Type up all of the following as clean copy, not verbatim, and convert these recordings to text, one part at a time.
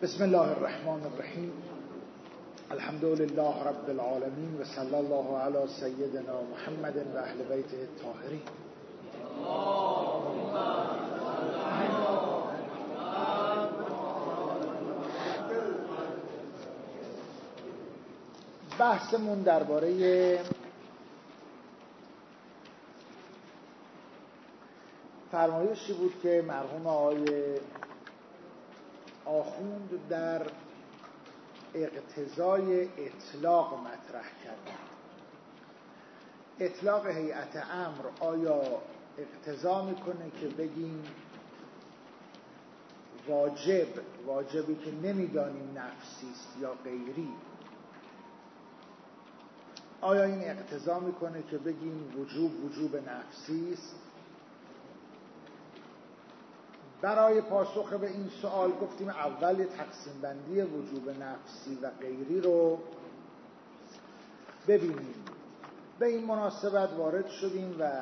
بسم الله الرحمن الرحیم. الحمد لله رب العالمین و صلی الله علی سیدنا محمد و اهل بیته الطاهرین. بحثمون درباره فرمایشی بود که مرحوم آقای آخوند در اقتضای اطلاق مطرح کردن. اطلاق هیئت امر آیا اقتضا میکنه که بگیم واجبی که نمیدانیم نفسیست یا غیری؟ آیا این اقتضا میکنه که بگیم وجوب نفسیست؟ برای پاسخ به این سوال گفتیم اول تقسیم بندی وجوب نفسی و غیری رو ببینیم. به این مناسبت وارد شدیم و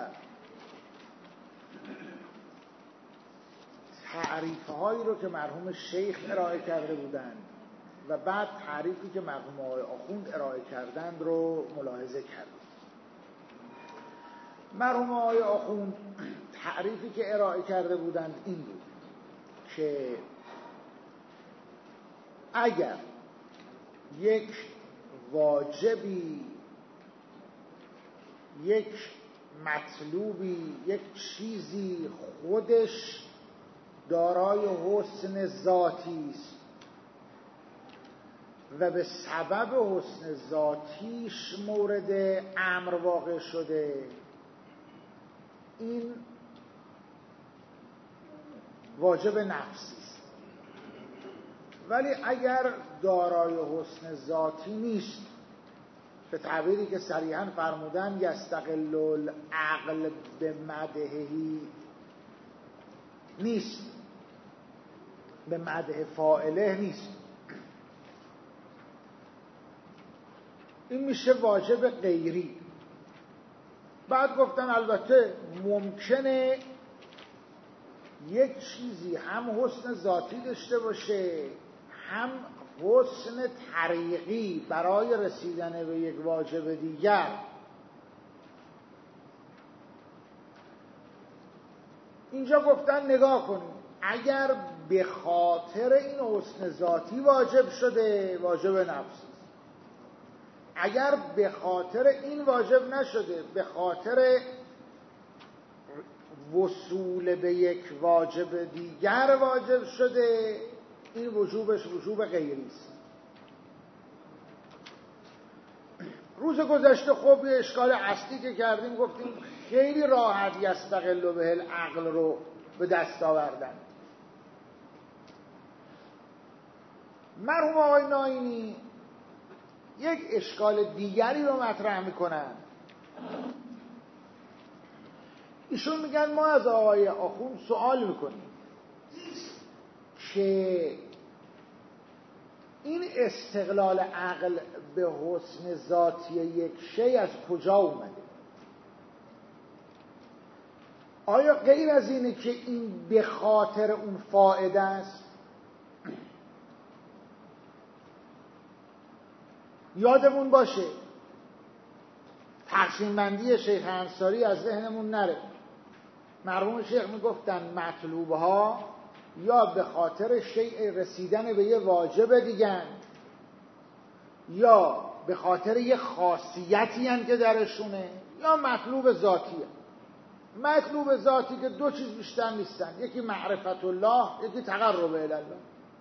تعریف‌هایی رو که مرحوم شیخ ارائه کرده بودند و بعد تعریفی که مرحوم آقای آخوند ارائه کردند رو ملاحظه کردیم. مرحوم آقای آخوند تعریفی که ارائه کرده بودند این بود که اگر یک واجبی، یک مطلوبی، یک چیزی خودش دارای حسن ذاتی است و به سبب حسن ذاتیش مورد امر واقع شده، این واجب نفسی است. ولی اگر دارای حسن ذاتی نیست، به تعبیری که صریحاً فرمودن یستقل العقل به مدحهی نیست، به مدح فاعله نیست، این میشه واجب غیری. بعد گفتن البته ممکنه یک چیزی هم حسن ذاتی داشته باشه هم حسن طریقی برای رسیدن به یک واجب دیگر. اینجا گفتن نگاه کنید، اگر به خاطر این حسن ذاتی واجب شده واجب نفسی، اگر به خاطر این واجب نشده، به خاطر وصول به یک واجب دیگر واجب شده، این وجوبش وجوب غیری است. روز گذشته خب یه اشکال اصلی که کردیم گفتیم خیلی راحت یستقل به العقل رو به دست آوردن. مرحوم آقای ناینی یک اشکال دیگری رو مطرح میکنن. ایشون میگن ما از آقای آخوند سوال میکنیم که این استقلال عقل به حسن ذاتی یک شی از کجا اومده؟ آیا غیر از اینه که این به خاطر اون فائده است؟ یادمون باشه تقسیم بندی شیخ انصاری از ذهنمون نره. مرحوم شیخ میگفتن مطلوبها یا به خاطر شیء رسیدن به یه واجب دیگه، یا به خاطر یه خاصیتی هن که درشونه، یا مطلوب ذاتیه. مطلوب ذاتی که دو چیز بیشتر نیستن، یکی معرفت الله، یکی تقرب الی الله.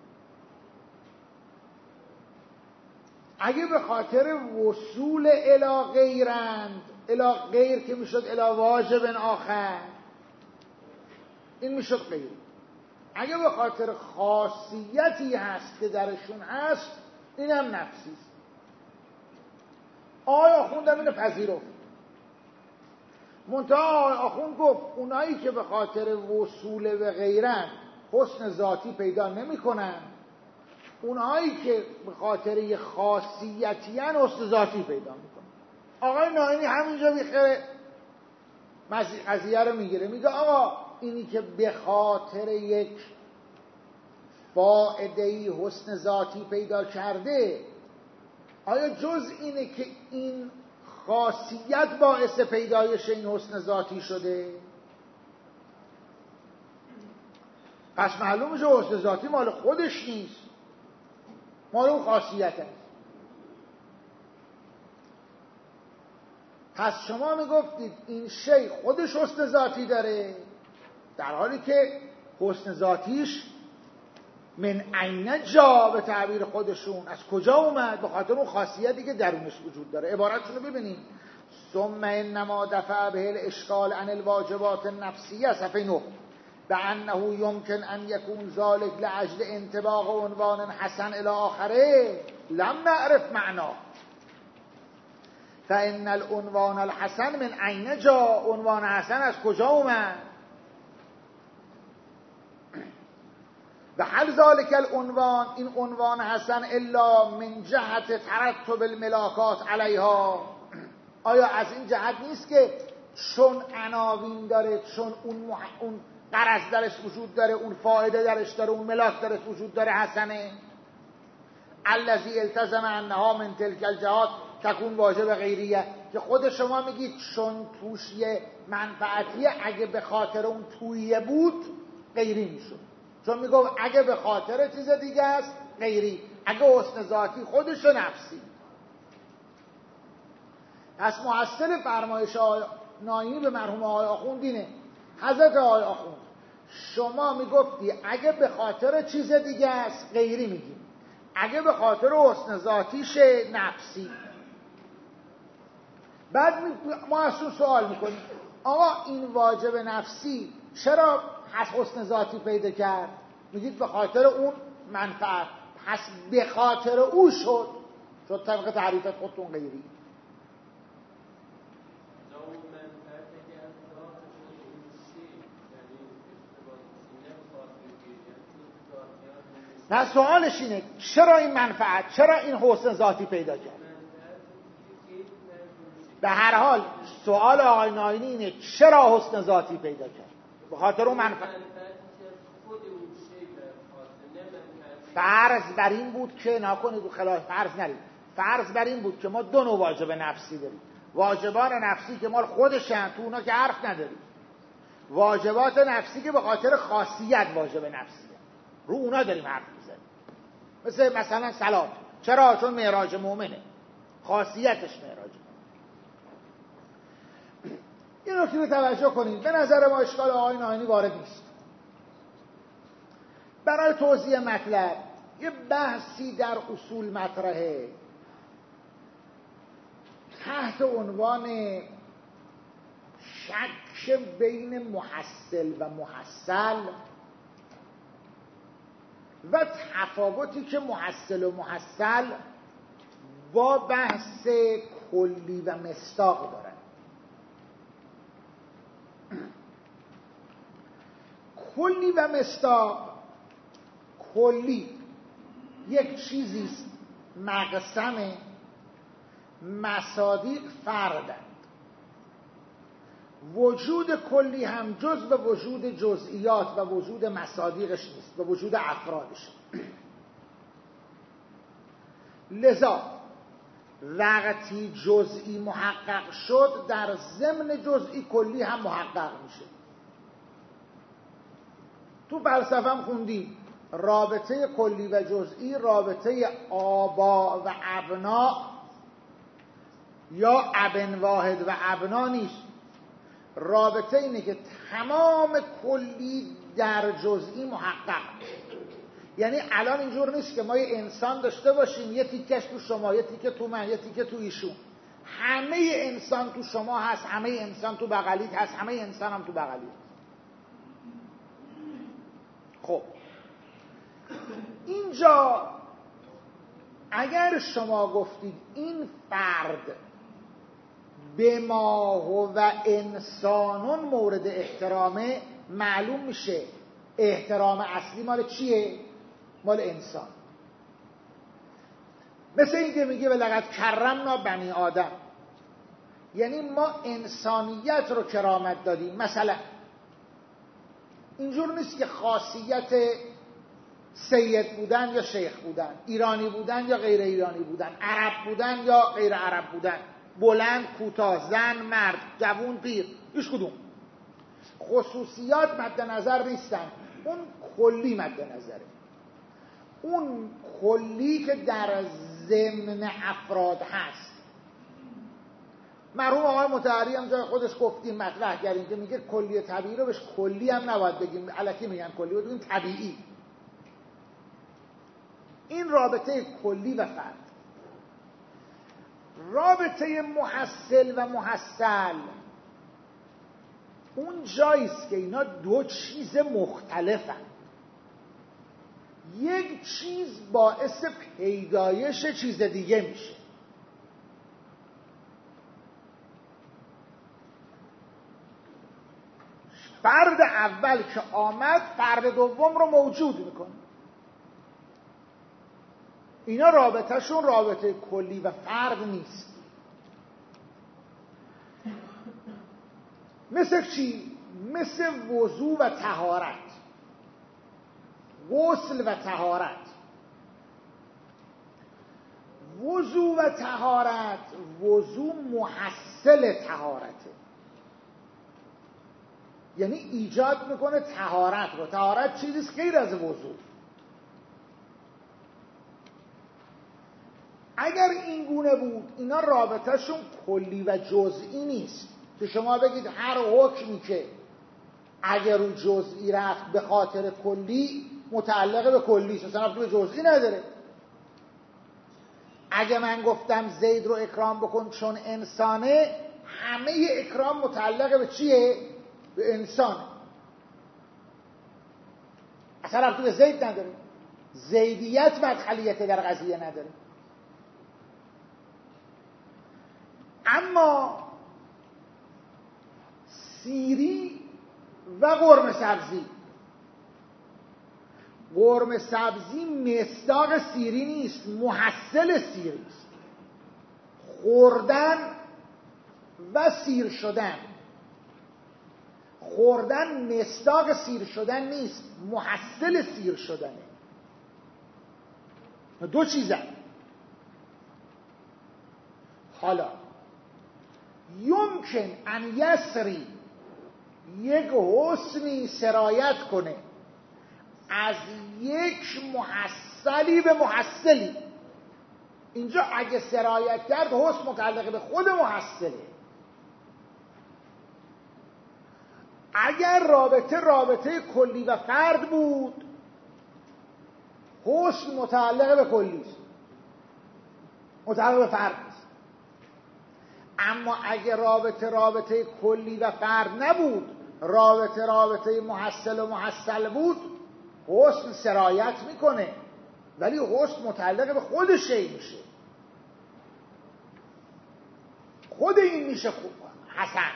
اگه به خاطر وصول الی غیرند، الی غیر که میشد الی واجب آخر، این میشد غیر. اگه به خاطر خاصیتی هست که درشون هست، این هم نفسی است. آقای آخوند هم اینو پذیرفت. منتها آقای آخوند گفت اونایی که به خاطر وصول به غیرند حسن ذاتی پیدا نمی کنن، اونایی که به خاطر یه خاصیتی هن حسن ذاتی پیدا می کنن. آقای ناینی همینجا بیخیره قضیه رو میگیره، میگه آقا اینی که به خاطر یک فائده‌ای حسن ذاتی پیدا کرده، آیا جز اینه که این خاصیت باعث پیدایش این حسن ذاتی شده؟ پس معلومه که حسن ذاتی مال خودش نیست، مال اون خاصیت است. پس شما میگفتید این شی خودش حسن ذاتی داره، در حالی که حسن ذاتیش من عین جا به تعبیر خودشون از کجا اومد؟ به خاطر اون خاصیتی که درونش وجود داره. عبارتشون رو ببینیم: ثم انما دفع به الاشکال عن الواجبات النفسیه، صفحه 9، بأنه يمكن ان يكون ذلك لاجل انطباق عنوان حسن الى آخره لم نعرف معناه فان العنوان الحسن من عین جا. عنوان حسن از کجا اومد؟ و هل ذلك العنوان، این عنوان حسن، الا من جهت ترتب الملاکات علیها، آیا از این جهت نیست که چون عناوین داره، چون اون غرض درش وجود داره، اون فایده درش داره، اون ملاک درش وجود داره، حسنه؟ الذی التزم انها من تلک الجهات تکون واجب غیریه، که خود شما میگید چون توش یه منفعتیه، اگه به خاطر اون توییه بود غیری میشد. چون میگفت اگه به خاطر چیز دیگه است غیری، اگه حسن ذاتی خودش نفسی. پس محصل فرمایش آقای نایمی به مرحوم آقای آخوند اینه: حضرت آقای آخوند، شما میگفتی اگه به خاطر چیز دیگه است غیری میگیم، اگه به خاطر حسن ذاتیش نفسی. بعد ما از اون سوال میکنیم: آقا این واجب نفسی چرا حسن ذاتی پیدا کرد؟ میگید به خاطر اون منفعت. پس به خاطر او شد طبق تعریفت خودتون غیری. نه، سوالش اینه چرا این منفعت، چرا این حسن ذاتی پیدا کرد؟ به هر حال سوال آقای نایینی اینه چرا حسن ذاتی پیدا کرد؟ به خاطر اون منفعت. فرض بر این بود که نکنید و خلاف فرض نرید، فرض بر این بود که ما دو نوع واجب نفسی داریم: واجبات نفسی که مال خودشن، تو اونا که حرف نداریم، واجبات نفسی که به خاطر خاصیت واجب نفسیه، رو اونا داریم حرف میزنیم. مثلا صلات، چرا؟ چون معراج مومنه، خاصیتش معراج. این رو که توجه کنید، به نظر ما اشکال آقای نایینی وارد نیست. برای توضیح مطلب یه بحثی در اصول مطرحه تحت عنوان شک بین محصل و محصل و تفاوتی که محصل و محصل با بحث کلی و مصداق دارن. کلی و مصداق: کلی یک چیزیست مقسم، مصادیق فردند. وجود کلی هم جز به وجود جزئیات و وجود مصادیقش نیست، به وجود افرادش. لذا وقتی جزئی محقق شد، در ضمن جزئی کلی هم محقق میشه. تو فلسفه هم خوندیم رابطه کلی و جزئی رابطه آبا و ابنا یا ابن واحد و ابنا نیست. رابطه اینه که تمام کلی در جزئی محقق میشه. یعنی الان اینجور نیست که ما یه انسان داشته باشیم، یه تیکش تو شما، یه تیکه تو من، یه تیکه تو ایشون. همه انسان تو شما هست، همه انسان تو بغلیت هست، همه انسان هم تو بغلیت. خب اینجا اگر شما گفتید این فرد به ما و انسانون مورد احترامه، معلوم میشه احترام اصلی مال چیه؟ مال انسان. مثل این که میگه ولقد کرمنا بنی آدم، یعنی ما انسانیت رو کرامت دادیم. مثلا اینجور نیست که خاصیت سید بودن یا شیخ بودن، ایرانی بودن یا غیر ایرانی بودن، عرب بودن یا غیر عرب بودن، بلند کوتاه، زن مرد، جوون پیر، هیچ کدوم. خصوصیات مد نظر نیستن، اون کلی مد نظره. اون کلی که در ضمن افراد هست. مرحوم آقای مطهری هم جای خودش گفتیم مطرح کردیم که میگه کلی طبیعی رو بهش کلی هم نباید بگیم، الکی میگن کلی، رو بگیم طبیعی. این رابطه کلی و فرد. رابطه محصل و محصل اون جاییست که اینا دو چیز مختلفن. یک چیز باعث پیدایش چیز دیگه میشه. فرد اول که آمد فرد دوم رو موجود میکنه. اینا رابطهشون رابطه کلی و فرد نیست. مثل چی؟ مثل وضو و طهارت، غسل و طهارت. وضو و طهارت، وضو محصل طهارته، یعنی ایجاد میکنه طهارت رو. طهارت چیزیست غیر از وضو. اگر این گونه بود اینا رابطهشون کلی و جزئی نیست که شما بگید هر حکمی که اگر رو جزئی رفت به خاطر کلی متعلق به کلی است، اصلا به جزئی نداره. اگه من گفتم زید رو اکرام بکن چون انسانه، همه اکرام متعلق به چیه؟ به انسان. اصلا ربطی به زید نداره. زیدیت مدخلیت در قضیه نداره. اما سیری و قرمه سبزی، قرمه سبزی مصداق سیری نیست، محصل سیری است. خوردن و سیر شدن. خوردن مصداق سیر شدن نیست، محصل سیر شدنه. دو چیزن. حالا یمکن ان یسری، یک حسنی سرایت کنه از یک محصلی به محصلی. اینجا اگه سرایت کرد حسن متعلق به خود محصله. اگر رابطه کلی و فرد بود، حسن متعلق به کلی است، متعلق به فرد است. اما اگر رابطه کلی و فرد نبود، رابطه محصل و محصل بود، حسن سرایت میکنه ولی حسن متعلق به خود شی میشه. خود این میشه حسن.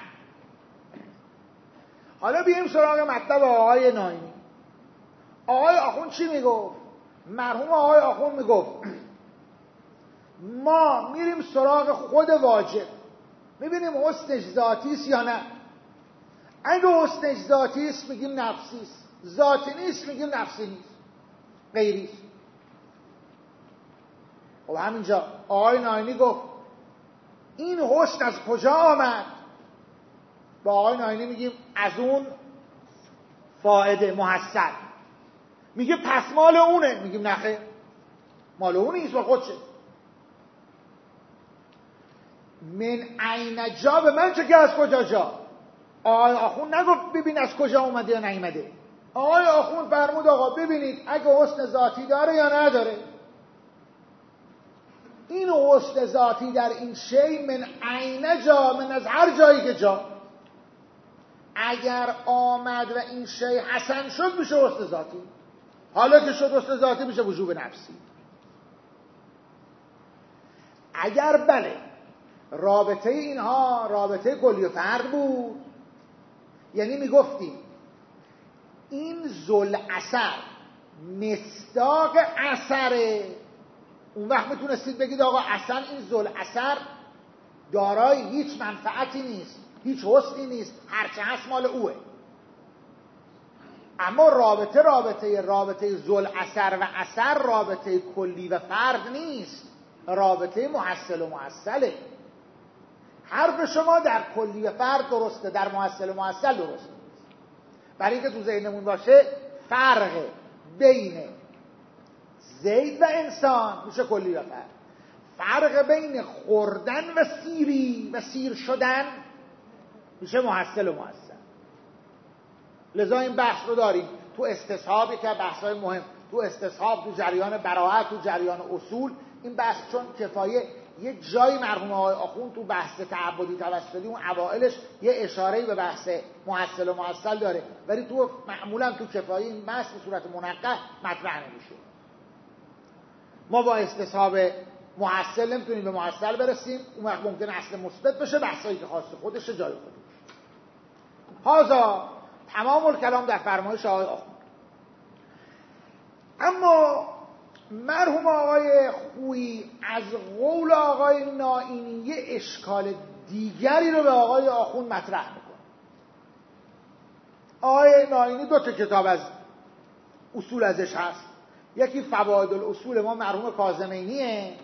حالا بیایم سراغ مطلب آقای ناینی. آقای آخوند چی میگفت؟ مرحوم آقای آخوند میگفت ما میریم سراغ خود واجب، میبینیم حسنش ذاتی است یا نه. اگه حسنش ذاتی است میگیم نفسی است، ذاتی نیست میگیم نفسی نیست، غیری است. خب همینجا آقای ناینی گفت این حسن از کجا آمد؟ با آقای ناینی میگیم از اون فائده محصل. میگه پس مال اونه، میگیم نخیر، مال اون نیست، با خودشه. من عین جا، به من چه که از کجا جا. آقای آخوند نگفت ببین از کجا اومده یا نیامده. آقای آخوند فرمود آقا ببینید اگه حسن ذاتی داره یا نداره. این حسن ذاتی در این شی من عین جا، من از هر جایی که جا، اگر آمد و این شی حسن شد میشه حسن ذاتی. حالا که شد حسن ذاتی میشه وجوب نفسی. اگر بله رابطه اینها رابطه کلی و فرد بود، یعنی میگفتیم این ذل اثر مصداق اثره، اون وقت میتونستید بگید آقا اصلا این ذل اثر دارای هیچ منفعتی نیست، هیچ حسنی نیست، هرچه هست مال اوه. اما رابطه ذل اثر و اثر رابطه کلی و فرد نیست، رابطه محصل و معصله. حرف شما در کلی و فرد درسته، در محصل و معصل درسته. برای اینکه تو ذهنمون باشه فرق بین زید و انسان میشه کلی و فرد، فرق بین خوردن و سیری و سیر شدن میشه محصل و معصل. لذا این بحث رو داریم تو استصحاب، که بحث‌های مهم تو استصحاب، تو جریان براءت، تو جریان اصول. این بحث چون کفایه یه جایی مرحوم آقای آخوند تو بحث تعبدی توسلی اون اوائلش یه اشاره‌ای به بحث محصل و معصل داره، ولی تو معمولا تو کفایه این بحث به صورت منقح مطرح نمیشه. ما با استصحاب محصل نمیتونیم به معصل برسیم، اون وقت ممکنه اصل مثبت بشه، بحثایی که خاص خودشه جای خودش. هذا تمام الکلام در فرمایش آقای آخوند. اما مرحوم آقای خویی از قول آقای نائینی یه اشکال دیگری رو به آقای آخوند مطرح میکنه. آقای نائینی 2 کتاب از اصول ازش هست، یکی فواید الاصول ما مرحوم کاظمینیه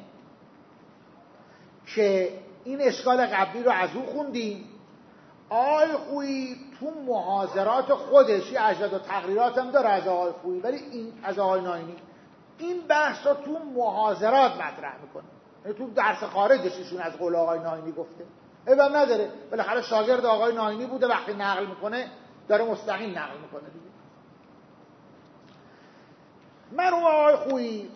که این اشکال قبلی رو از او خوندیم. آقای خویی تو محاضرات خودش یه اجداد و تقریرات هم داره از آقای خویی، ولی این از آقای نائینی این بحث رو تو محاضرات مطرح میکنه، یعنی تو درس خارجش ایشون از قول آقای نائینی گفته، ایوان نداره، بالاخره شاگرد آقای نائینی بوده، وقتی نقل میکنه داره مستقیم نقل میکنه دیگه. مرحوم آقای خویی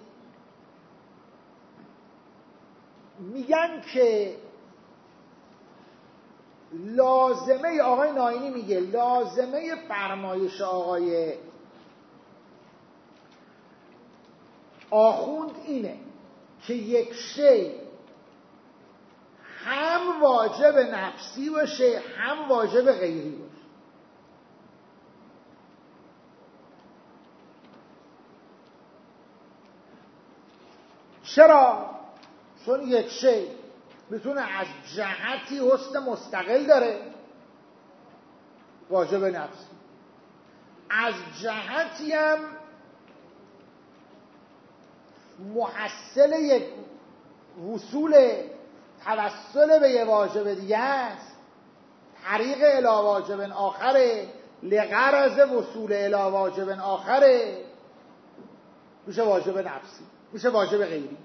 میگن که لازمه، آقای نائینی میگه لازمه فرمایش آقای آخوند اینه که یک شی هم واجب نفسی باشه هم واجب غیری باشه. چرا؟ چون یک شی میتونه از جهتی حسن مستقل داره، واجب نفسی، از جهتی هم محصل یک وصول توسل به یه واجب دیگه است، طریق الی واجب آخره، لغرض وصول الی واجب آخره، میشه واجب نفسی، میشه واجب غیری.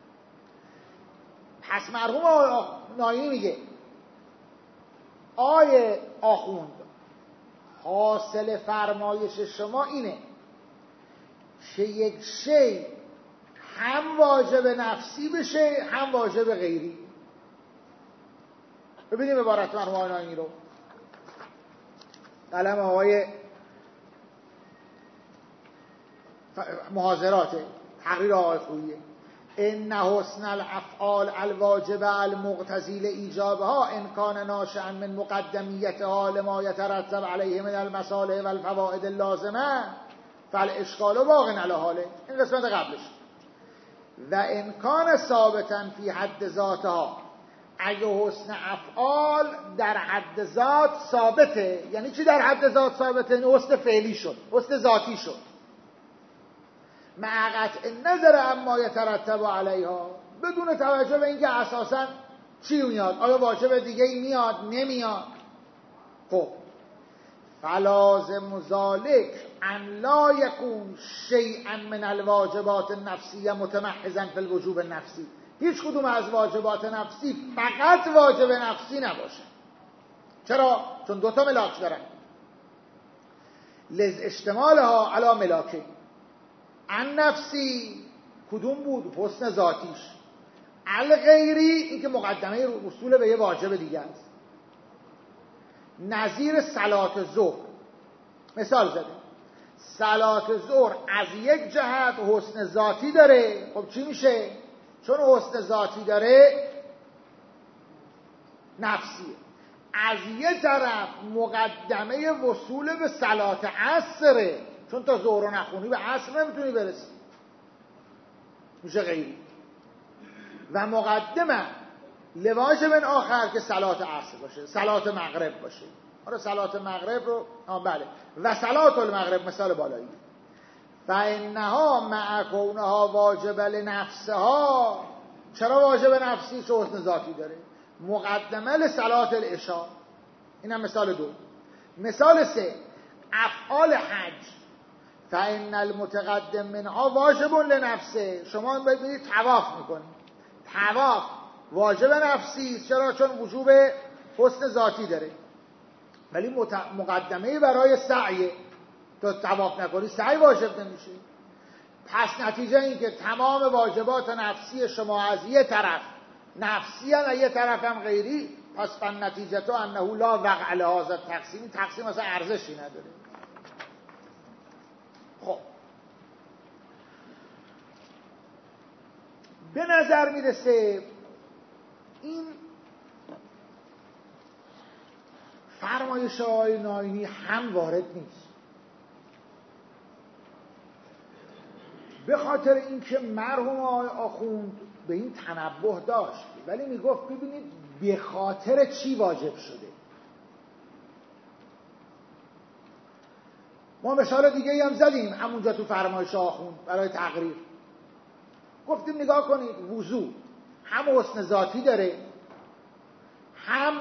پس مرحوم نائینی میگه آیه آخوند حاصل فرمایش شما اینه که یک شی هم واجب نفسی بشه هم واجب غیری. ببینیم عبارت مرحوم نائینی رو، قلم آقای محاضرات تقریر آقای خوییه. ان حسن الافعال الواجب المقتضی لایجابها ان کان ناشئا من مقدمیتها لما یترتب علیه من المصالح والفوائد اللازمه فالاشکال باق علی حاله. این قسمت قبلش. و ان کان ثابتا فی حد ذاتها، اگه حسن افعال در حد ذات ثابته، یعنی چی در حد ذات ثابته؟ این حسن فعلی شد، حسن ذاتی شد، مع قطع نظر اما یترتب علیها، بدون توجه به اینکه اساساً چی میاد، آیا واجب دیگه ای میاد نمیاد. خب فلازم ذلک ان لا یکون شیئا من الواجبات النفسیه متمحضا فی الوجوب النفسی، هیچ کدوم از واجبات نفسی فقط واجب نفسی نباشه. چرا؟ چون 2 ملاک دارن، لز اشتمالها علی ملاکه. ان نفسی کدوم بود؟ حسن ذاتیش. الغیری این که مقدمه اصول به یه واجب دیگه است. نظیر صلات ظهر مثال زده، صلات ظهر از یک جهت حسن ذاتی داره. خب چی میشه؟ چون حسن ذاتی داره نفسیه. از یه طرف مقدمه وصول به صلات عصره، چون تا ظهر رو نخونی به عصر نمیتونی برسی، میشه غیری. و مقدمه لواجب آخر که صلات عصر باشه، صلات مغرب باشه. حالا صلات مغرب رو بله و صلات المغرب مثال بالایی فانها مع کونها واجب لنفسها. چرا واجب نفسی؟ چون حسن ذاتی داره. مقدمه لصلات العشاء. اینم مثال دو. مثال سه افعال حج فان المتقدم منها واجب لنفسه. شما ببینید طواف میکنید، طواف واجب نفسی است. چرا؟ چون وجوب حسن ذاتی داره. ولی مقدمه برای سعی، تو طواف نکنی سعی واجب نمیشه. پس نتیجه این که تمام واجبات نفسی شما از یه طرف نفسی و یه طرف هم غیری، پس فن نتیجه تو انه لا وقع لهذا تقسیم. تقسیم اصلا ارزشی نداره. خب به نظر میرسه این فرمایش آقای ناینی هم وارد نیست، به خاطر اینکه مرحوم آقای آخوند به این تنبه داشت، ولی میگفت ببینید به خاطر چی واجب شده. ما مثال دیگه هم زدیم همونجا تو فرمایش آخوند برای تقریر. گفتیم نگاه کنید وضو هم حسن ذاتی داره، هم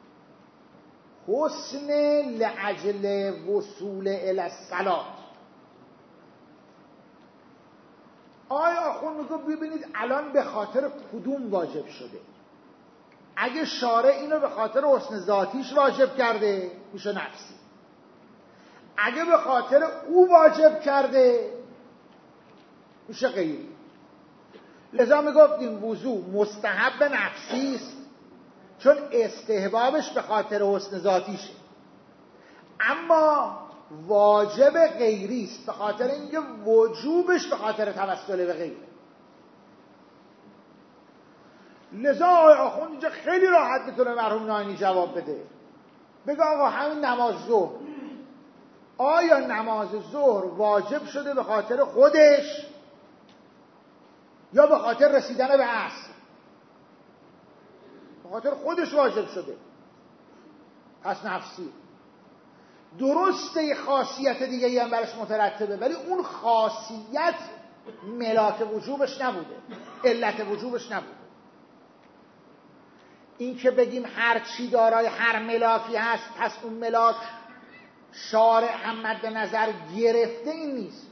حسن لعجل وصول الی الصلاة. آیا آخوند میگه ببینید الان به خاطر کدوم واجب شده؟ اگه شارع اینو به خاطر حسن ذاتیش واجب کرده میشه نفسی، اگه به خاطر او واجب کرده میشه غیری. لذا میگفتیم وضو مستحب نفسی است چون استحبابش به خاطر حسن ذاتیشه، اما واجب غیری است به خاطر اینکه وجوبش به خاطر توسل به غیره. لذا آخوند اینجا خیلی راحت میتونه مرحوم ناینی جواب بده، بگه آقا همین نماز ظهر، آیا نماز ظهر واجب شده به خاطر خودش یا به خاطر رسیدن به عصر؟ به خاطر خودش واجب شده، پس نفسی. درسته خاصیت دیگه هم برش مترتبه، ولی اون خاصیت ملاک وجوبش نبوده، علت وجوبش نبوده. این که بگیم هر چی دارای هر ملاکی هست پس اون ملاک شارع هم مد نظر گرفته، این نیست.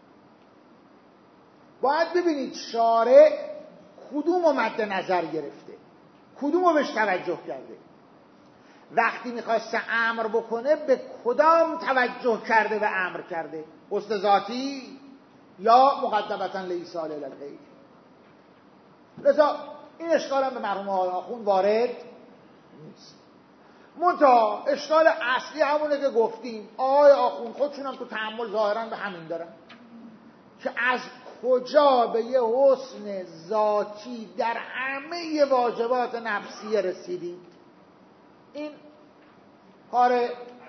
باید ببینید شارع کدوم رو مد نظر گرفته، کدوم رو بهش توجه کرده. وقتی میخواسته امر بکنه به کدام توجه کرده و امر کرده؟ حسن ذاتی یا مقدمتا لایصال الی الغیر؟ لذا این اشکال هم به مرحوم آخوند وارد نیست. منتها اشکال اصلی همونه که گفتیم، آقای آخوند خودشون هم تو تأمل ظاهرا به همین دارن که از کجا به یه حسن ذاتی در همه واجبات نفسیه رسیدیم. این کار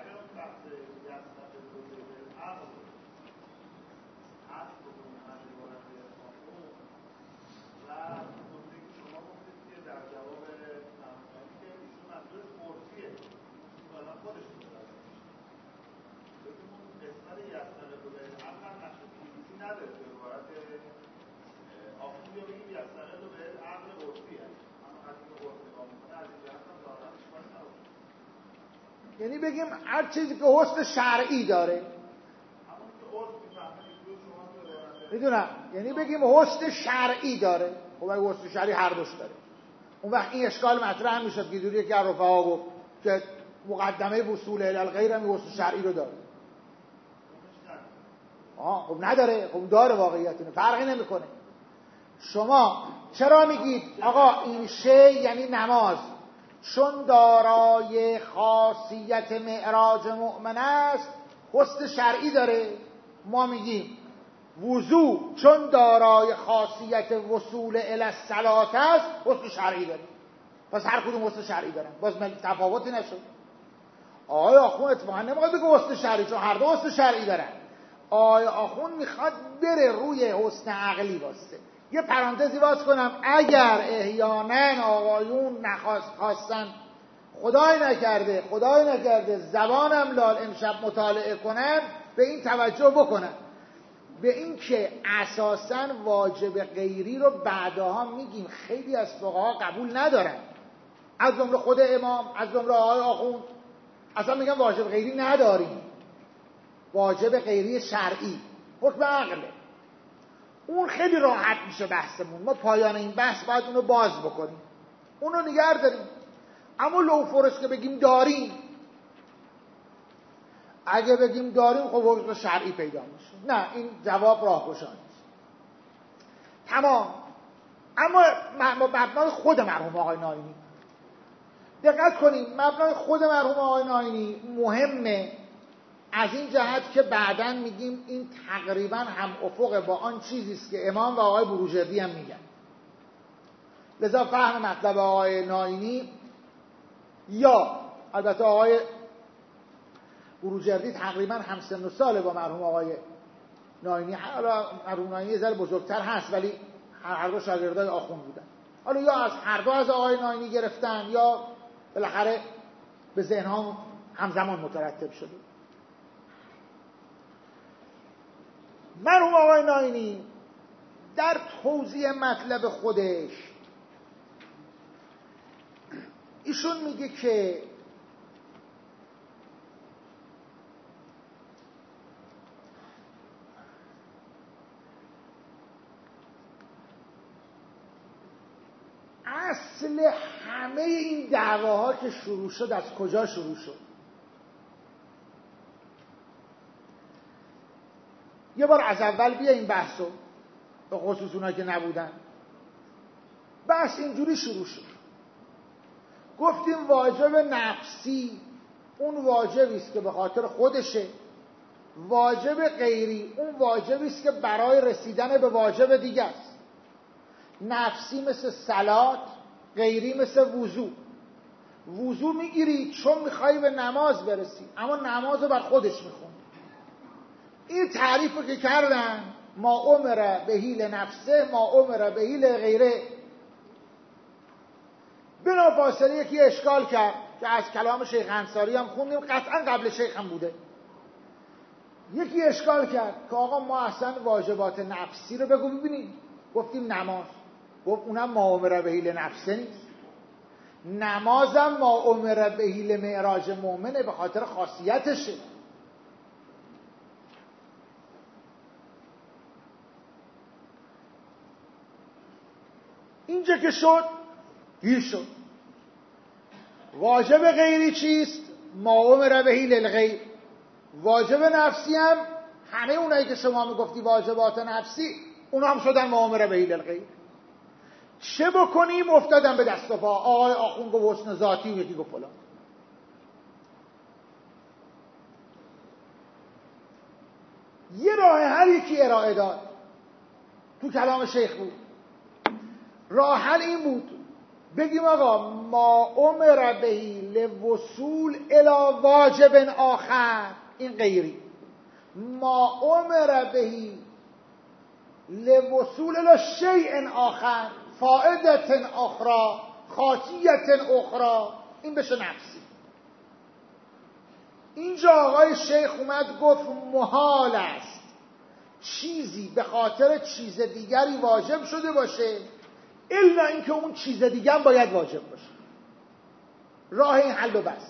یعنی بگیم هر چیزی که حسن شرعی داره، میدونم، یعنی بگیم حسن شرعی داره. خب اگه حسن شرعی هر دوش داره، اون وقت این اشکال مطرح میشد که دوری که رفقا گفت که مقدمه وصول الی الغیر هم حسن شرعی رو داره. خب نداره، خب داره، واقعیتونه، فرقی نمیکنه. شما چرا میگید آقا این شی یعنی نماز چون دارای خاصیت معراج مؤمن است حسن شرعی داره؟ ما میگیم وضو چون دارای خاصیت وصول الی الصلاة است حسن شرعی داره. پس هر کدوم حسن شرعی دارن، باز تفاوتی نشد. آقای آخوند اتفاقا نمیخواد بگه حسن شرعی، چون هر دو حسن شرعی دارن. آقای آخوند میخواد بره روی حسن عقلی واسه. یه پرانتزی باز کنم، اگر احیانا آقایون خواستن خدای نکرده زبانم لال امشب مطالعه کنم، به این توجه بکنم، به این که اساساً واجب غیری رو بعدها میگیم خیلی از فقها قبول ندارن، از جمله خود امام، از جمله آقای آخوند، اصلا میگن واجب غیری نداریم، واجب غیری شرعی، حکم عقله. اون خیلی راحت میشه بحثمون، ما پایان این بحث باید اونو باز بکنیم، اونو نگه داریم. اما لوفورس که بگیم داریم، اگه بگیم داریم خب حکم شرعی پیدا میشه. نه، این جواب راهگشا نیست. تمام. اما مبنای خود مرحوم آقای ناینی دقت کنیم، مبنای خود مرحوم آقای ناینی مهمه از این جهت که بعداً میگیم این تقریباً هم افق با آن چیزی است که امام و آقای بروجردی هم میگن. لذا فهم مطلب آقای ناینی، یا البته آقای بروجردی تقریباً هم سن و ساله با مرحوم آقای ناینی، حالا مرحوم ناینی یه ذره بزرگتر هست ولی هر دو شاگردای آخوند بودن، حالا یا از هر دو از آقای ناینی گرفتن یا بالاخره به ذهن‌ها همزمان مترتب شده. مرحوم آقای ناینی در توضیح مطلب خودش ایشون میگه که اصل همه این دعواها که شروع شد از کجا شروع شد؟ یه بار از اول بیا این بحثو، به خصوص اونایی که نبودن، بحث اینجوری شروع شد. گفتیم واجب نفسی اون واجبی است که به خاطر خودشه، واجب غیری اون واجبی است که برای رسیدن به واجب دیگه است. نفسی مثل صلات، غیری مثل وضو. وضو میگیری چون میخوای به نماز برسی، اما نماز رو بر خودش میخونی. این تعریف رو که کردن، ما امر بهی لنفسه ما امر بهی لغیره، بلافاصله یکی اشکال کرد که از کلام شیخ انصاری هم خوندیم، قطعا قبل شیخ هم بوده. یکی اشکال کرد که آقا ما اصلا واجبات نفسی رو بگو ببینیم. گفتیم نماز، گفت اونم ما امر بهی لنفسه نیست، نمازم ما امر بهی لمعراج مؤمنه، به خاطر خاصیتشه. اینجا که شد گیر شد. واجب غیری چیست؟ ما امر بهی للغیر. واجب نفسی هم همه اونایی که شما میگفتی واجبات نفسی، اونا هم شدن ما امر بهی للغیر. چه بکنیم؟ افتادن به دست و پا. آقای آخوند گفت حسن ذاتی، یکی گفت فلان. یه راه حل یکی ارائه داد، تو کلام شیخ بود. راه حل این بود بگیم آقا ما امر بهی لوصول الی واجب آخر، این غیری. ما امر بهی لوصول الی شیء آخر، فائدة اخرى، خاصیت اخرى، این بشه نفسی. اینجا آقای شیخ اومد گفت محال است چیزی به خاطر چیز دیگری واجب شده باشه الا اینکه اون چیز دیگه هم باید واجب باشه. راه این حل و بس.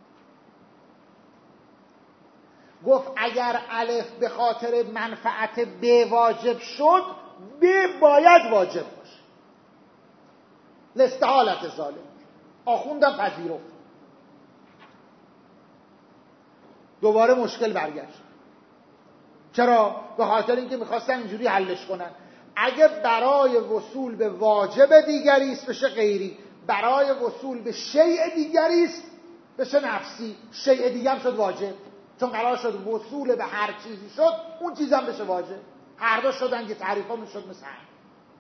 گفت اگر الف به خاطر منفعت ب واجب شد، ب باید واجب باشه، لاستحالت ظالم. آخوندم پذیرفت. دوباره مشکل برگشت. چرا؟ به خاطر اینکه میخواستن اینجوری حلش کنن. اگه برای وصول به واجب دیگری است بشه غیری، برای وصول به شیء دیگری است بشه نفسی. شیء دیگه هم شد واجب، چون قرار شد وصول به هر چیزی شد اون چیزم بشه واجب. هر دو شدن که تعریفا میشد مثل هم.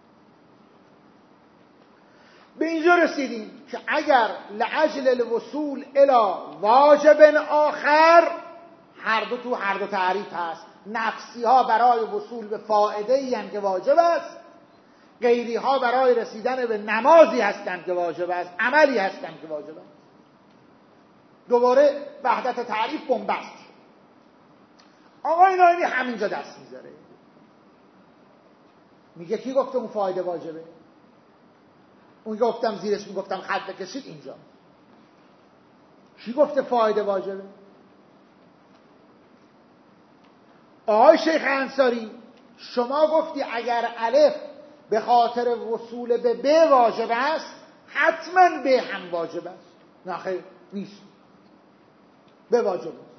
به اینجا رسیدیم که اگر لعجل الوصول الی واجب آخر، هر دو تو هر دو تعریف هست. نفسی ها برای وصول به فائده ای هستند که واجب است، غیری ها برای رسیدن به نمازی هستند که واجب است، عملی هستند که واجب است. دوباره وحدت تعریف بنبست شد. آقای ناینی همینجا دست میذاره، میگه کی گفته اون فایده واجبه؟ اون گفتم زیرش میگفتم خط بکشید اینجا. کی گفته فایده واجبه؟ آقای شیخ انصاری شما گفتی اگر الف به خاطر وصول به ب واجب است حتما ب هم واجب است. نه خیر نیست، به واجب است.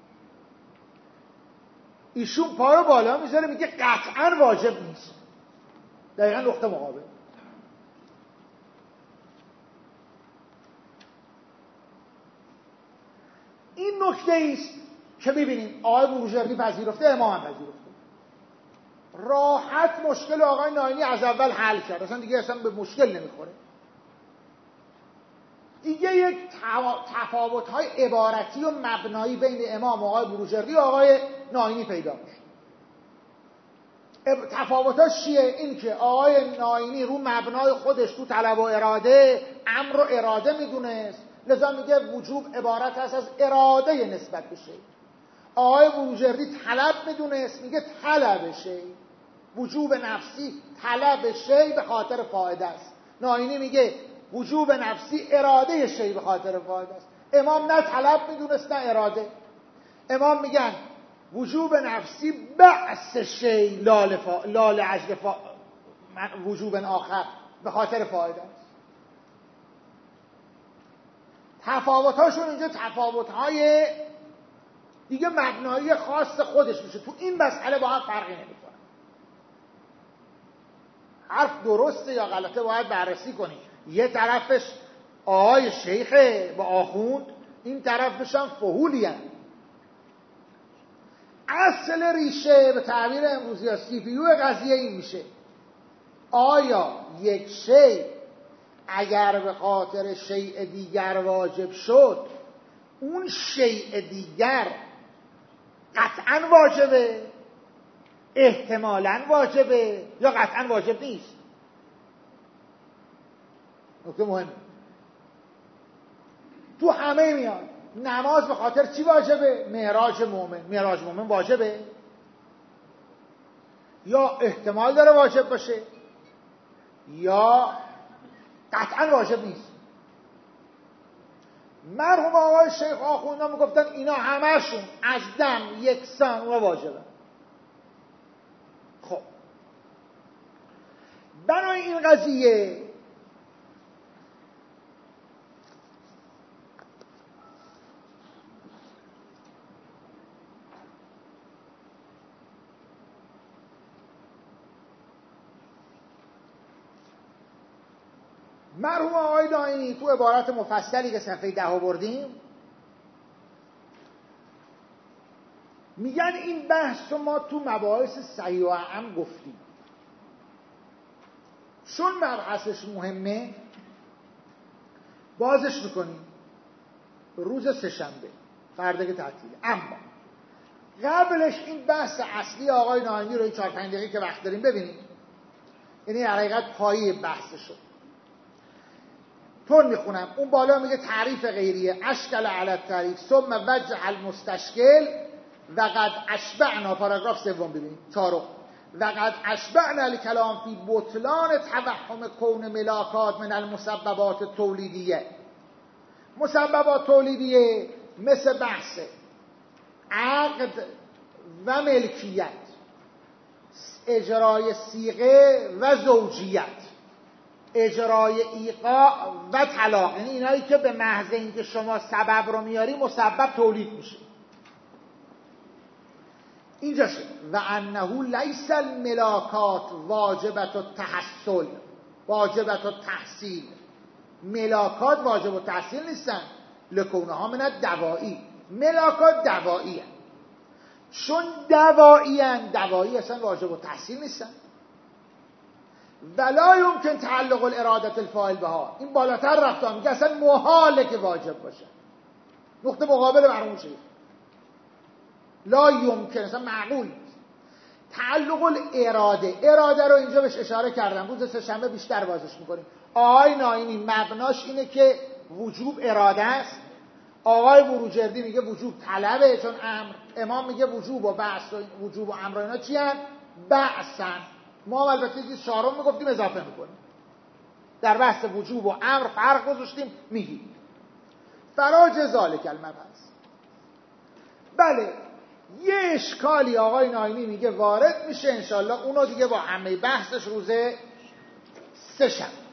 ایشون پا رو بالا میذاره میگه قطعا واجب نیست. دقیقا نقطه مقابل. این نکته است که ببینیم آقای بروجردی پذیرفته، امام هم پذیرفته. راحت مشکل آقای ناینی از اول حل کرد، اصلا به مشکل نمیخوره. دیگه یک تفاوت‌های عبارتی و مبنایی بین امام آقای بروجردی و آقای ناینی پیدا میشه. تفاوتاش چیه؟ این که آقای ناینی رو مبنای خودش تو طلب و اراده امر و اراده میدونست، لذا میگه وجوب عبارت هست از اراده نسبت به شی. آقای بروجردی طلب میدونست، میگه طلب شی، وجوب نفسی طلب شی به خاطر فایده است. ناینی میگه وجوب نفسی اراده شی به خاطر فایده است. امام نه طلب میدونست نه اراده. امام میگن وجوب نفسی بعث شی لال اجل وجوب آخر به خاطر فایده است. تفاوت‌هاشون اینجا تفاوت‌های دیگه مبنایی خاص خودش میشه. تو این مسئله با هم فرقی نمیکنه. حرف درسته یا غلطه باید بررسی کنیم. یه طرفش آقای شیخه با آخوند، این طرفش هم فهولی هم. اصل ریشه به تعبیر امروزی ها CPU قضیه این میشه: آیا یک شی اگر به خاطر شیء دیگر واجب شد، اون شیء دیگر قطعا واجبه، احتمالاً واجبه، یا قطعا واجب نیست؟ نکته مهمه. تو همه میاد. نماز به خاطر چی واجبه؟ معراج مومن واجبه؟ یا احتمال داره واجب باشه، یا قطعا واجب نیست. مرحوم آقای شیخ آخوندان میگفتن اینا همشون از دم یکسان و واجبه. خب برای این قضیه مرحوم آقای ناینی تو عبارت مفصلی که صفحه 10 بردیم میگن این بحث رو ما تو مباحث صحیح و اعم گفتیم. چون مبحثش مهمه بازش میکنیم روز سه‌شنبه، فردا که تعطیله. اما قبلش این بحث اصلی آقای ناینی رو این 4-5 دقیقه که وقت داریم ببینیم. یعنی در حقیقت پایه بحثشو طور میخونم. اون بالا میگه تعریف غیریه اشکل علی التعریف ثم وجه المستشکل و قد اشبعنا، پاراگراف 3 ببینید تارو، و قد اشبعنا الکلام فی بطلان توهم کون ملاکات من المسببات تولیدیه. مسببات تولیدیه مثل بحث عقد و ملکیت، اجرای صیغه و زوجیت، اجرای ایقاع و طلاق، یعنی اینایی که به محض اینکه شما سبب رو میاری مسبب تولید میشه. اینجا شد و انه لیس الملاکات واجبت التحصل واجبت التحصیل. ملاکات واجب التحصیل نیستن، لکونها من الدوائی. ملاکات دوایی هستند. چون دوایی هستند، دوایی اصلا واجب التحصیل نیستن. ولا یمکن تعلق الارادت الفاعل بها. این بالاتر رفتن میگه اصلا محاله که واجب باشه. نقطه مقابل مرحوم شیخ لا یمکن، اصلا معقول نیست. تعلق اراده رو اینجا بهش اشاره کردم، روز سه‌شنبه بیشتر بازش میکنیم. آقای ناینی مبناش اینه که وجوب اراده است، آقای بروجردی میگه وجوب طلبه، چون امام میگه وجوب و بحث و وجوب و امر اینا چی هست؟ بحثن. ما البته چیز چهارم میگفتیم اضافه میکنیم، در بحث وجوب و امر فرق گذاشتیم میگیم فراج ذالک المبحث. بله یه اشکالی آقای ناینی میگه وارد میشه انشالله، اونو دیگه با همه بحثش روز 3 شنبه